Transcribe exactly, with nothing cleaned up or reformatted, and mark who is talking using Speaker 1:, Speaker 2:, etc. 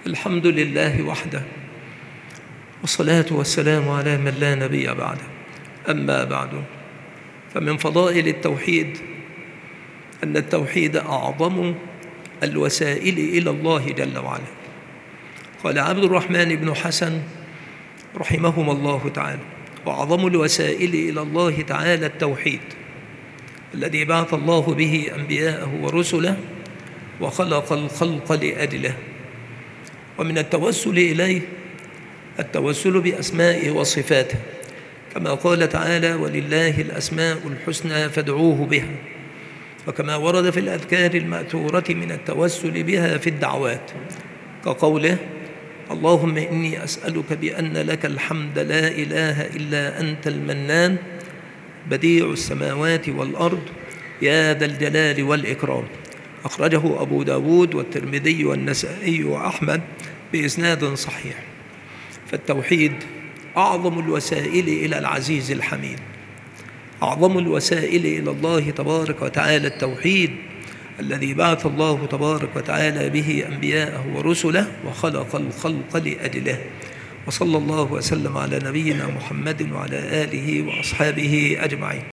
Speaker 1: الحمد لله وحده، والصلاة والسلام على من لا نبي بعده. أما بعد، فمن فضائل التوحيد أن التوحيد أعظم الوسائل إلى الله جل وعلا. قال عبد الرحمن بن حسن رحمهما الله تعالى: وأعظم الوسائل إلى الله تعالى التوحيد الذي بعث الله به أنبياءه ورسله وخلق الخلق لأجله. ومن التوسل إليه التوسل بأسمائه وصفاته، كما قال تعالى: ولله الأسماء الحسنى فادعوه بها، وكما ورد في الأذكار المأثورة من التوسل بها في الدعوات، كقوله: اللهم إني أسألك بأن لك الحمد لا إله إلا أنت المنان بديع السماوات والأرض يا ذا الجلال والإكرام. أخرجه أبو داود والترمذي والنسائي وأحمد بإسناد صحيح. فالتوحيد أعظم الوسائل إلى العزيز الحميد، أعظم الوسائل إلى الله تبارك وتعالى التوحيد الذي بعث الله تبارك وتعالى به أنبياءه ورسله وخلق الخلق لأجله. وصلى الله وسلم على نبينا محمد وعلى آله وأصحابه أجمعين.